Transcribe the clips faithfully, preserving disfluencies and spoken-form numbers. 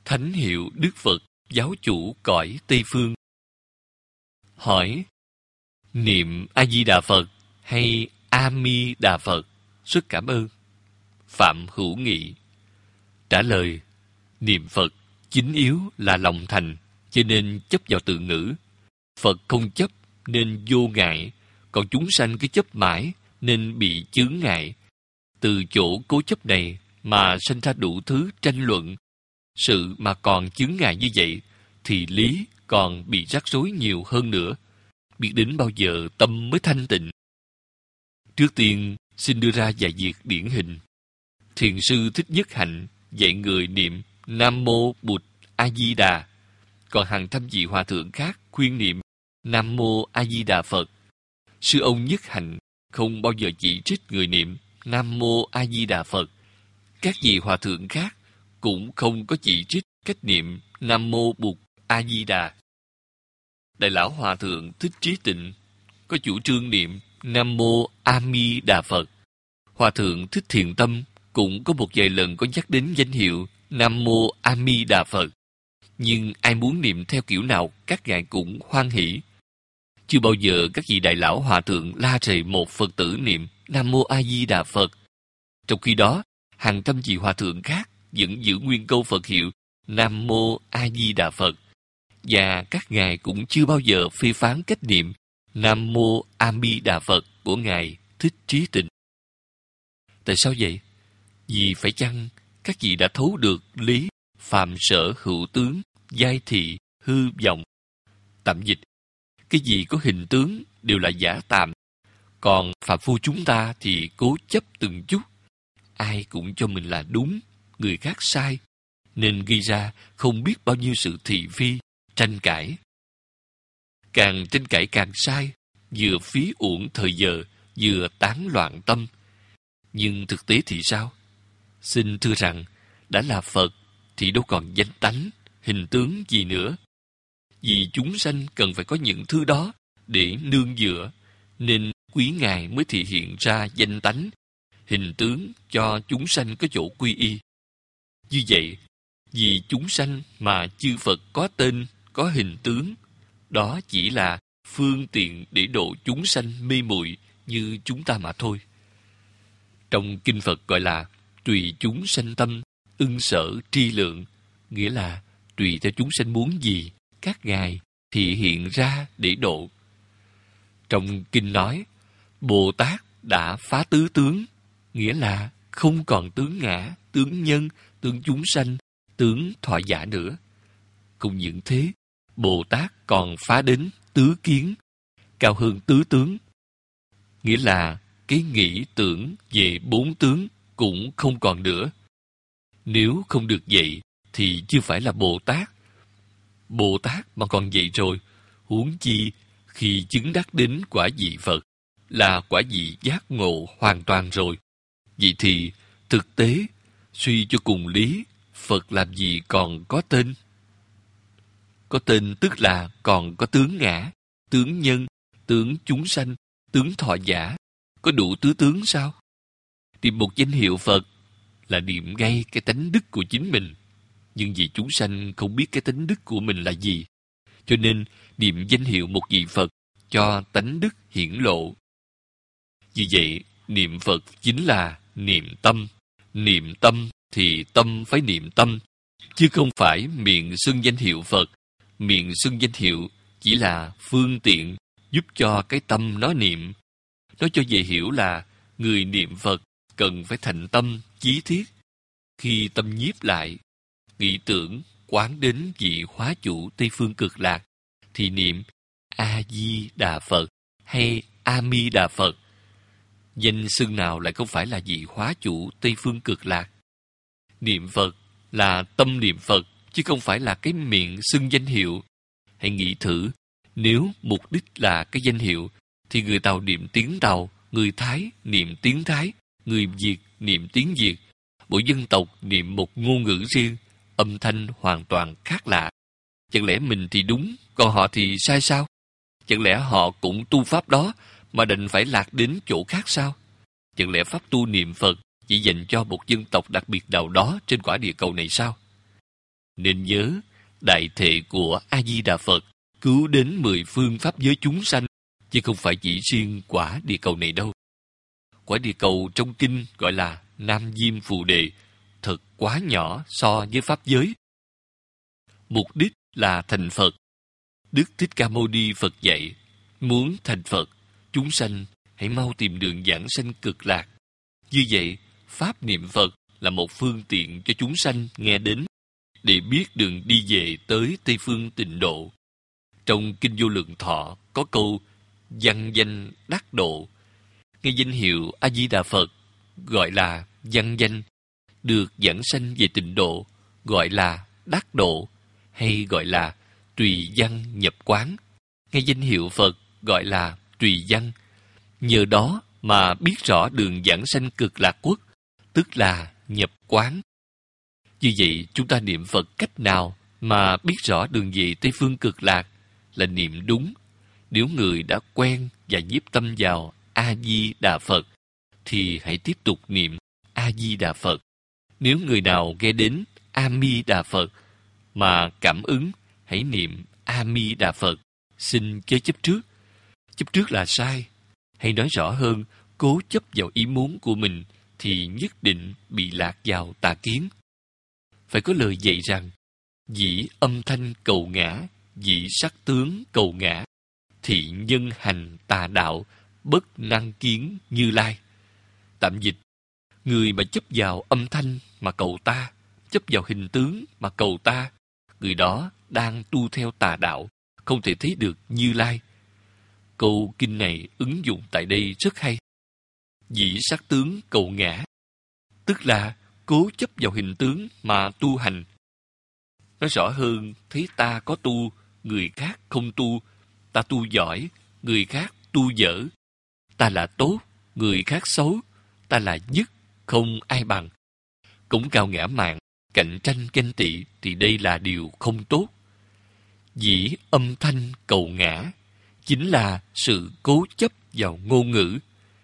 thánh hiệu Đức Phật, giáo chủ cõi Tây Phương. Hỏi: niệm A Di Đà Phật hay A Mi Đà Phật? Rất cảm ơn. Phạm Hữu Nghị trả lời: niệm Phật chính yếu là lòng thành, cho nên chấp vào từ ngữ. Phật không chấp nên vô ngại, còn chúng sanh cứ chấp mãi nên bị chướng ngại. Từ chỗ cố chấp này mà sinh ra đủ thứ tranh luận. Sự mà còn chướng ngại như vậy thì lý còn bị rắc rối nhiều hơn nữa. Biết đến bao giờ tâm mới thanh tịnh? Trước tiên xin đưa ra vài việc điển hình. Thiền sư Thích Nhất Hạnh dạy người niệm Nam Mô Bụt A Di Đà, còn hàng trăm vị hòa thượng khác khuyên niệm Nam Mô A Di Đà Phật. Sư ông Nhất Hạnh không bao giờ chỉ trích người niệm Nam Mô A Di Đà Phật. Các vị hòa thượng khác cũng không có chỉ trích cách niệm Nam Mô Bụt A Di Đà. Đại lão hòa thượng Thích Trí Tịnh có chủ trương niệm Nam Mô A Mi Đà Phật. Hòa thượng Thích Thiện Tâm cũng có một vài lần có nhắc đến danh hiệu Nam Mô A Mi Đà Phật. Nhưng ai muốn niệm theo kiểu nào các ngài cũng hoan hỷ. Chưa bao giờ các vị đại lão hòa thượng la rầy một Phật tử niệm Nam Mô A Di Đà Phật. Trong khi đó, hàng trăm vị hòa thượng khác vẫn giữ nguyên câu Phật hiệu Nam Mô A Di Đà Phật. Và các ngài cũng chưa bao giờ phê phán cách niệm Nam Mô A Mi Đà Phật của ngài Thích Trí Tịnh. Tại sao vậy? Vì phải chăng các vị đã thấu được lý phàm sở hữu tướng, giai thị, hư vọng? Tạm dịch, cái gì có hình tướng đều là giả tạm, còn phàm phu chúng ta thì cố chấp từng chút. Ai cũng cho mình là đúng, người khác sai, nên gây ra không biết bao nhiêu sự thị phi, tranh cãi. Càng tranh cãi càng sai, vừa phí uổng thời giờ, vừa tán loạn tâm. Nhưng thực tế thì sao? Xin thưa rằng, đã là Phật thì đâu còn danh tánh, hình tướng gì nữa. Vì chúng sanh cần phải có những thứ đó để nương dựa, nên quý ngài mới thể hiện ra danh tánh, hình tướng cho chúng sanh có chỗ quy y. Như vậy, vì chúng sanh mà chư Phật có tên, có hình tướng, đó chỉ là phương tiện để độ chúng sanh mê muội như chúng ta mà thôi. Trong kinh Phật gọi là tùy chúng sanh tâm, ưng sở tri lượng, nghĩa là tùy theo chúng sanh muốn gì, các ngài thì hiện ra để độ. Trong kinh nói, Bồ Tát đã phá tứ tướng, nghĩa là không còn tướng ngã, tướng nhân, tướng chúng sanh, tướng thọ giả nữa. Không những thế, Bồ Tát còn phá đến tứ kiến, cao hơn tứ tướng. Nghĩa là cái nghĩ tưởng về bốn tướng cũng không còn nữa. Nếu không được vậy thì chưa phải là Bồ Tát. Bồ Tát mà còn vậy rồi, huống chi khi chứng đắc đến quả vị Phật, là quả vị giác ngộ hoàn toàn rồi. Vậy thì thực tế, suy cho cùng lý, Phật làm gì còn có tên? Có tên tức là còn có tướng ngã, tướng nhân, tướng chúng sanh, tướng thọ giả. Có đủ tứ tướng sao? Niệm một danh hiệu Phật là niệm ngay cái tánh đức của chính mình. Nhưng vì chúng sanh không biết cái tánh đức của mình là gì, cho nên niệm danh hiệu một vị Phật cho tánh đức hiển lộ. Vì vậy, niệm Phật chính là niệm tâm. Niệm tâm thì tâm phải niệm tâm, chứ không phải miệng xưng danh hiệu Phật. Miệng xưng danh hiệu chỉ là phương tiện giúp cho cái tâm nó niệm. Nói cho dễ hiểu là người niệm Phật cần phải thành tâm, chí thiết. Khi tâm nhiếp lại, nghĩ tưởng, quán đến vị hóa chủ Tây Phương Cực Lạc, thì niệm A-di-đà Phật hay A-mi-đà Phật. Danh xưng nào lại không phải là vị hóa chủ Tây Phương Cực Lạc. Niệm Phật là tâm niệm Phật, chứ không phải là cái miệng xưng danh hiệu. Hãy nghĩ thử, nếu mục đích là cái danh hiệu, thì người Tàu niệm tiếng Tàu, người Thái niệm tiếng Thái, người Việt niệm tiếng Việt. Mỗi dân tộc niệm một ngôn ngữ riêng, âm thanh hoàn toàn khác lạ. Chẳng lẽ mình thì đúng, còn họ thì sai sao? Chẳng lẽ họ cũng tu pháp đó mà định phải lạc đến chỗ khác sao? Chẳng lẽ pháp tu niệm Phật chỉ dành cho một dân tộc đặc biệt nào đó trên quả địa cầu này sao? Nên nhớ, đại thệ của A-di-đà Phật cứu đến mười phương pháp giới chúng sanh, chứ không phải chỉ riêng quả địa cầu này đâu. Quả địa cầu trong kinh gọi là Nam Diêm Phù Đề, thật quá nhỏ so với pháp giới. Mục đích là thành Phật. Đức Thích Ca Mâu Ni Phật dạy, muốn thành Phật, chúng sanh hãy mau tìm đường giảng sanh cực lạc. Như vậy, pháp niệm Phật là một phương tiện cho chúng sanh nghe đến, để biết đường đi về tới Tây Phương Tịnh Độ. Trong Kinh Vô Lượng Thọ có câu văn danh đắc độ. Nghe danh hiệu A Di Đà Phật gọi là văn danh, được giảng sanh về tịnh độ gọi là đắc độ, hay gọi là tùy văn nhập quán. Nghe danh hiệu Phật gọi là tùy văn. Nhờ đó mà biết rõ đường giảng sanh cực lạc quốc, tức là nhập quán. Như vậy chúng ta niệm Phật cách nào mà biết rõ đường về Tây Phương cực lạc? Là niệm đúng. Nếu người đã quen và nhiếp tâm vào A-di-đà Phật, thì hãy tiếp tục niệm A-di-đà Phật. Nếu người nào nghe đến A-mi-đà Phật mà cảm ứng, hãy niệm A-mi-đà Phật. Xin chớ chấp trước. Chấp trước là sai. Hay nói rõ hơn, cố chấp vào ý muốn của mình thì nhất định bị lạc vào tà kiến. Phải có lời dạy rằng, dĩ âm thanh cầu ngã, dĩ sắc tướng cầu ngã, thị nhân hành tà đạo, bất năng kiến Như Lai. Tạm dịch, người mà chấp vào âm thanh mà cầu ta, chấp vào hình tướng mà cầu ta, người đó đang tu theo tà đạo, không thể thấy được Như Lai. Câu kinh này ứng dụng tại đây rất hay. Dĩ sắc tướng cầu ngã, tức là cố chấp vào hình tướng mà tu hành. Nói rõ hơn, thấy ta có tu, người khác không tu. Ta tu giỏi, người khác tu dở. Ta là tốt, người khác xấu. Ta là nhất, không ai bằng. Cũng cao ngã mạn, cạnh tranh ganh tị, thì đây là điều không tốt. Dĩ âm thanh cầu ngã chính là sự cố chấp vào ngôn ngữ.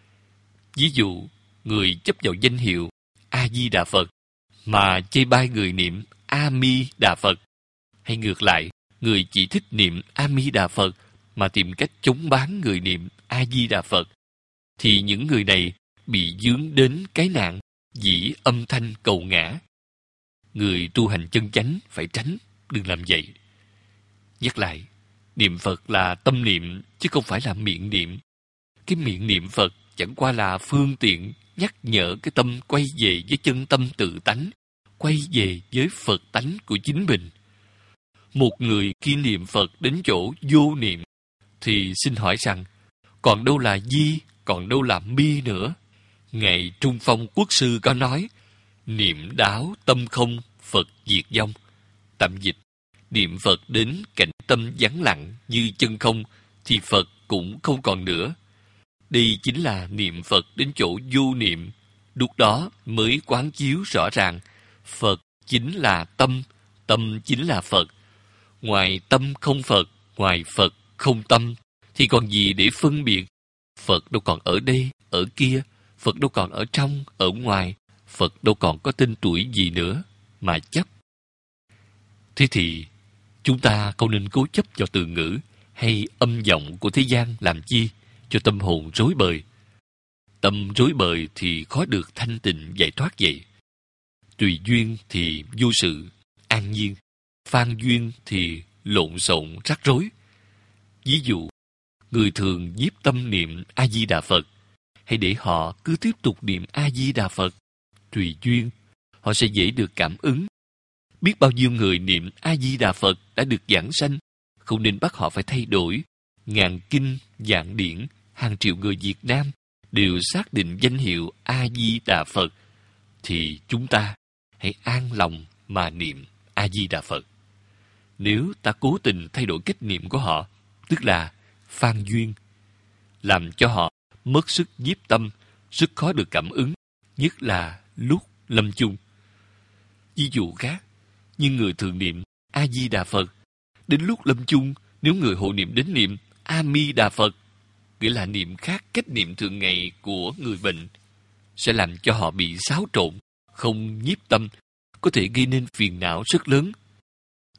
Ví dụ, người chấp vào danh hiệu A-di-đà Phật mà chê bai người niệm A-mi-đà Phật, hay ngược lại, người chỉ thích niệm A-mi-đà Phật mà tìm cách chống bán người niệm A-di-đà Phật, thì những người này bị dướng đến cái nạn dĩ âm thanh cầu ngã. Người tu hành chân chánh phải tránh, đừng làm vậy. Nhắc lại, niệm Phật là tâm niệm chứ không phải là miệng niệm. Cái miệng niệm Phật chẳng qua là phương tiện nhắc nhở cái tâm quay về với chân tâm tự tánh, quay về với Phật tánh của chính mình. Một người khi niệm Phật đến chỗ vô niệm, thì xin hỏi rằng, còn đâu là di, còn đâu là mi nữa? Ngài Trung Phong Quốc sư có nói, niệm đáo tâm không, Phật diệt vong. Tạm dịch, niệm Phật đến cảnh tâm vắng lặng như chân không, thì Phật cũng không còn nữa. Đây chính là niệm Phật đến chỗ vô niệm. Lúc đó mới quán chiếu rõ ràng, Phật chính là tâm, tâm chính là Phật. Ngoài tâm không Phật, ngoài Phật không tâm, thì còn gì để phân biệt? Phật đâu còn ở đây, ở kia. Phật đâu còn ở trong, ở ngoài. Phật đâu còn có tên tuổi gì nữa mà chấp. Thế thì chúng ta không nên cố chấp vào từ ngữ hay âm vọng của thế gian làm chi cho tâm hồn rối bời. Tâm rối bời thì khó được thanh tịnh giải thoát vậy. Tùy duyên thì vô sự, an nhiên. Phan duyên thì lộn xộn rắc rối. Ví dụ, người thường nhiếp tâm niệm A-di-đà Phật, hãy để họ cứ tiếp tục niệm A-di-đà Phật. Tùy duyên, họ sẽ dễ được cảm ứng. Biết bao nhiêu người niệm A-di-đà Phật đã được giảng sanh, không nên bắt họ phải thay đổi. Ngàn kinh, vạn điển, hàng triệu người Việt Nam đều xác định danh hiệu A-di-đà Phật, thì chúng ta hãy an lòng mà niệm A-di-đà Phật. Nếu ta cố tình thay đổi cách niệm của họ, tức là phan duyên, làm cho họ mất sức nhiếp tâm, rất khó được cảm ứng, nhất là lúc lâm chung. Ví dụ khác, như người thường niệm A-di-đà Phật, đến lúc lâm chung, nếu người hộ niệm đến niệm A-mi-đà Phật, nghĩa là niệm khác cách niệm thường ngày của người bệnh, sẽ làm cho họ bị xáo trộn, không nhiếp tâm, có thể gây nên phiền não rất lớn.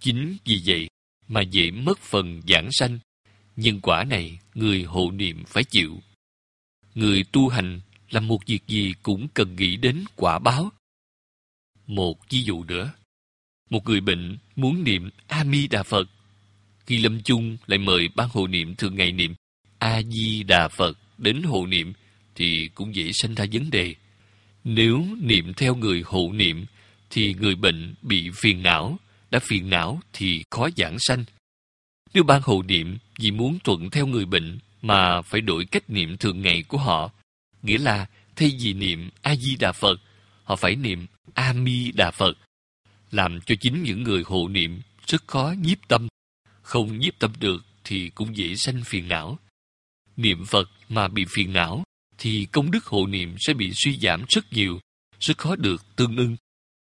Chính vì vậy mà dễ mất phần giảng sanh. Nhân quả này người hộ niệm phải chịu. Người tu hành làm một việc gì cũng cần nghĩ đến quả báo. Một ví dụ nữa. Một người bệnh muốn niệm A Di Đà Phật. Khi lâm chung lại mời ban hộ niệm thường ngày niệm A Di Đà Phật đến hộ niệm thì cũng dễ sinh ra vấn đề. Nếu niệm theo người hộ niệm thì người bệnh bị phiền não. Đã phiền não thì khó giảng sanh. Nếu ban hộ niệm vì muốn thuận theo người bệnh mà phải đổi cách niệm thường ngày của họ, nghĩa là thay vì niệm A Di Đà Phật, họ phải niệm A Mi Đà Phật, làm cho chính những người hộ niệm rất khó nhiếp tâm. Không nhiếp tâm được thì cũng dễ sanh phiền não. Niệm Phật mà bị phiền não thì công đức hộ niệm sẽ bị suy giảm rất nhiều, rất khó được tương ưng.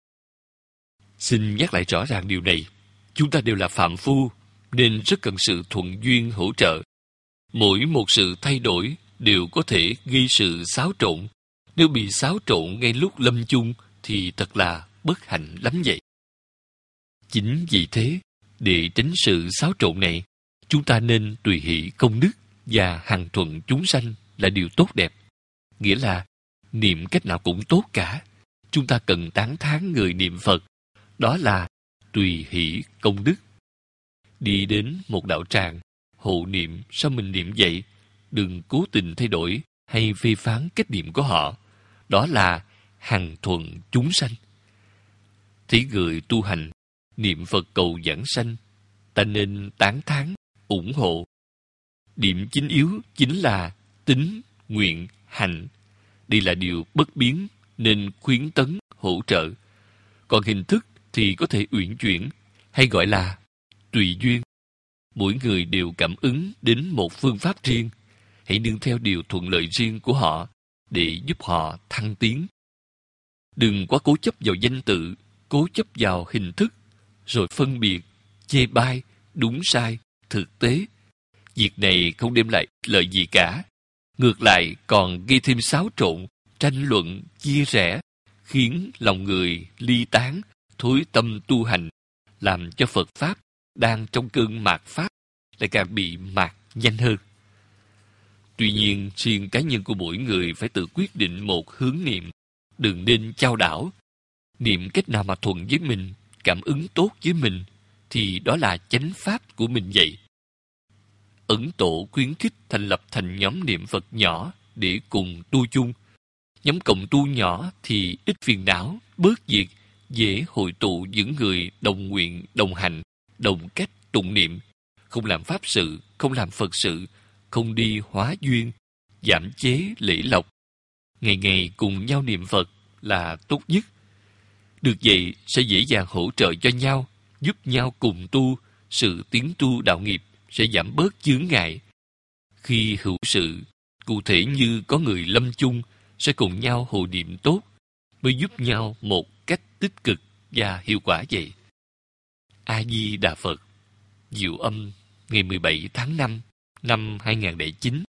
Xin nhắc lại rõ ràng điều này. Chúng ta đều là phàm phu, nên rất cần sự thuận duyên hỗ trợ. Mỗi một sự thay đổi đều có thể gây sự xáo trộn. Nếu bị xáo trộn ngay lúc lâm chung thì thật là bất hạnh lắm vậy. Chính vì thế, để tránh sự xáo trộn này, chúng ta nên tùy hỷ công đức và hằng thuận chúng sanh là điều tốt đẹp. Nghĩa là niệm cách nào cũng tốt cả. Chúng ta cần tán thán người niệm Phật. Đó là tùy hỷ công đức. Đi đến một đạo tràng, hộ niệm sao mình niệm vậy? Đừng cố tình thay đổi hay phê phán cách niệm của họ. Đó là hằng thuận chúng sanh. Thấy người tu hành, niệm Phật cầu giảng sanh, ta nên tán thán, ủng hộ. Điểm chính yếu chính là tín, nguyện, hành. Đây là điều bất biến nên khuyến tấn, hỗ trợ. Còn hình thức thì có thể uyển chuyển, hay gọi là tùy duyên. Mỗi người đều cảm ứng đến một phương pháp riêng. Hãy nương theo điều thuận lợi riêng của họ để giúp họ thăng tiến. Đừng quá cố chấp vào danh tự, cố chấp vào hình thức, rồi phân biệt, chê bai, đúng sai, thực tế. Việc này không đem lại lợi gì cả. Ngược lại còn gây thêm xáo trộn, tranh luận, chia rẽ, khiến lòng người ly tán, thối tâm tu hành, làm cho Phật Pháp đang trong cơn mạt Pháp lại càng bị mạt nhanh hơn. Tuy nhiên, riêng cá nhân của mỗi người phải tự quyết định một hướng niệm, đừng nên chao đảo. Niệm cách nào mà thuận với mình, cảm ứng tốt với mình, thì đó là chánh pháp của mình vậy. Ấn Tổ khuyến khích thành lập thành nhóm niệm Phật nhỏ để cùng tu chung. Nhóm cộng tu nhỏ thì ít phiền não, bớt việc, dễ hội tụ những người đồng nguyện, đồng hành, đồng cách tụng niệm, không làm pháp sự, không làm Phật sự, không đi hóa duyên, giảm chế lễ lộc. Ngày ngày cùng nhau niệm Phật là tốt nhất. Được vậy sẽ dễ dàng hỗ trợ cho nhau, giúp nhau cùng tu, sự tiến tu đạo nghiệp sẽ giảm bớt chướng ngại. Khi hữu sự, cụ thể như có người lâm chung, sẽ cùng nhau hộ niệm tốt, mới giúp nhau một cách tích cực và hiệu quả vậy. A Di Đà Phật. Diệu âm ngày mười bảy tháng năm năm hai nghìn không trăm lẻ chín.